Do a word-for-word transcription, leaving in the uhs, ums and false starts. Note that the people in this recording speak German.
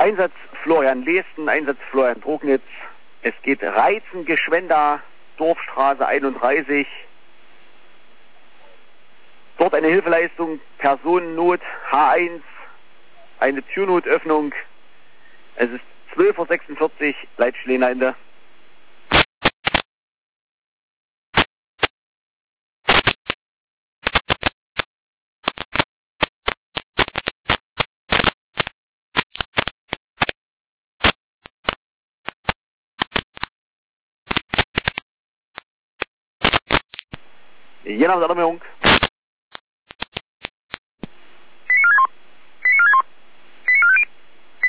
Einsatz Florian Lesten, Einsatz Florian Trognitz. Es geht Reizen, Geschwenda, Dorfstraße einunddreißig. Dort eine Hilfeleistung, Personennot H eins, eine Türnotöffnung. Es ist zwölf Uhr sechsundvierzig, Leitstellenende. Je nach der Alarmierung.